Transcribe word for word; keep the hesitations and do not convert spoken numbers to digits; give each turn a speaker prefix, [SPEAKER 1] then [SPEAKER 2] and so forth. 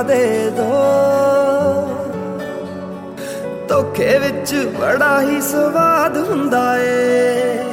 [SPEAKER 1] ਦੇ ਦੋ। ਧੋਖੇ ਵਿੱਚ ਬੜਾ ਹੀ ਸਵਾਦ ਹੁੰਦਾ ਏ।